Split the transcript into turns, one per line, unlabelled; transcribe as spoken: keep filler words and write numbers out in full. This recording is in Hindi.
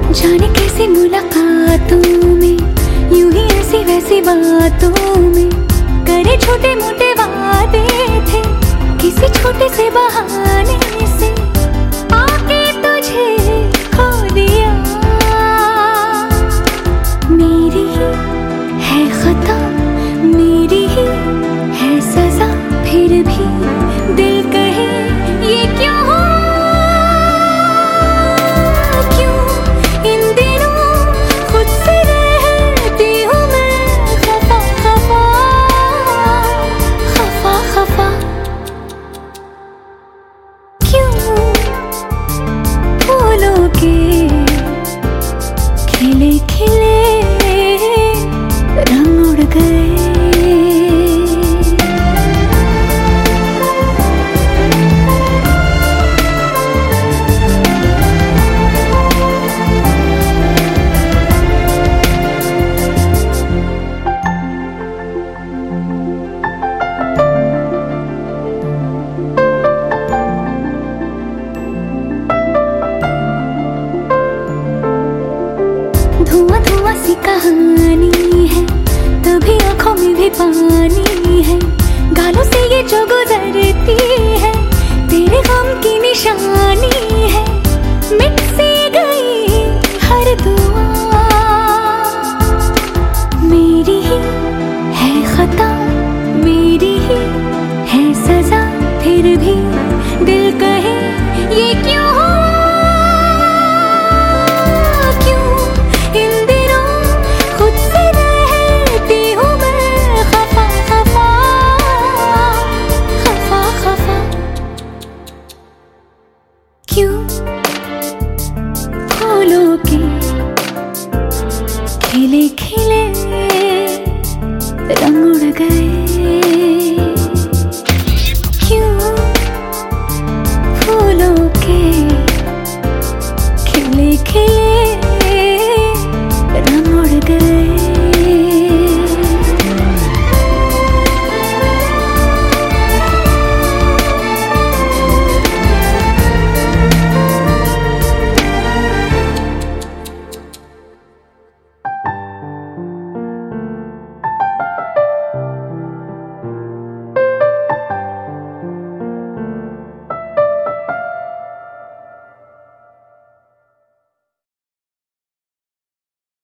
जाने कैसी मुलाकातों में, यूं ही ऐसी वैसी बातों में करे छोटे मोटे वादे थे, किसी छोटे से बहाने से आके तुझे खो दिया। मेरी ही है खता, मेरी ही है सजा, फिर भी दिल कहे ये क्यों हुआ? खिले खिले रंग उड़ गए। धुआं धुआं सी कहानी है, तभी आंखों में भी पानी है, गालों से ये जो गुजरती है तेरे गम की निशानी है। मिट सी गई हर दुआ, मेरी ही है खता, मेरी ही है सजा, फिर भी दिल कहे ये क्यों हुआ? क्यों फूलों के खिले खिले रंग उड़ गए? क्यों फूलों के खिले खिले रंग उड़ गए?